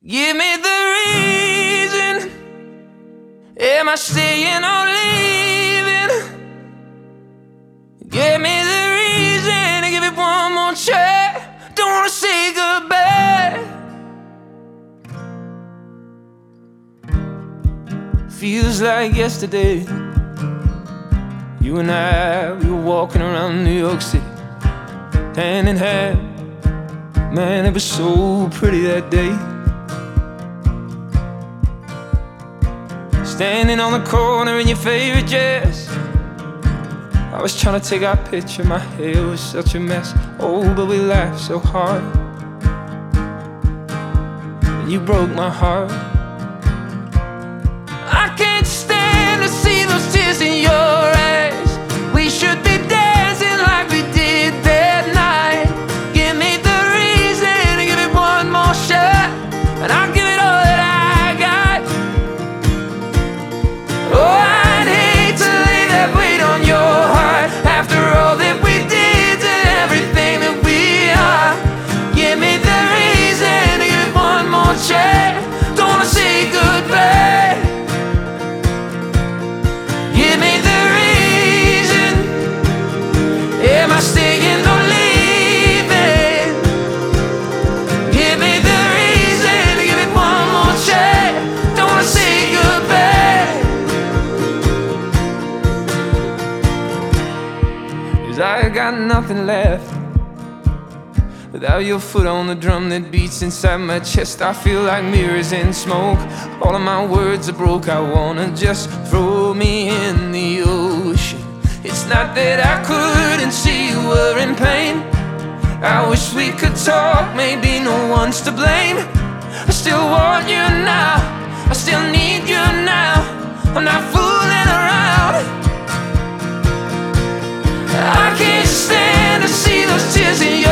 Give me the reason. Am I staying or leaving? Give me the reason. Give it one more try. Don't wanna say goodbye. Feels like yesterday, you and I, we were walking around New York City, hand in hand. Man, it was so pretty that day. Standing on the corner in your favorite dress, I was trying to take our picture, my hair was such a mess. Oh, but we laughed so hard, and you broke my heart. I can't stand to see those tears in your eyes. We should be dancing like we did that night. Give me the reason, give it one more shot, and I'll give it all that I got. Oh, I'd hate to lay that weight on your heart, after all that we did to everything that we are. Give me the reason, give it one more try. Don't wanna say goodbye. Give me the reason. Am I staying or leaving? Give me the reason. Give it one more try. Don't wanna say goodbye. 'Cause I got nothing left without your foot on the drum that beats inside my chest. I feel like mirrors in smoke. All of my words are broke. I wanna just throw me in the ocean. It's not that I couldn't see you were in pain. I wish we could talk, maybe no one's to blame. I still want you now, I still need you now. I'm not fooling around. I can't stand to see those tears in your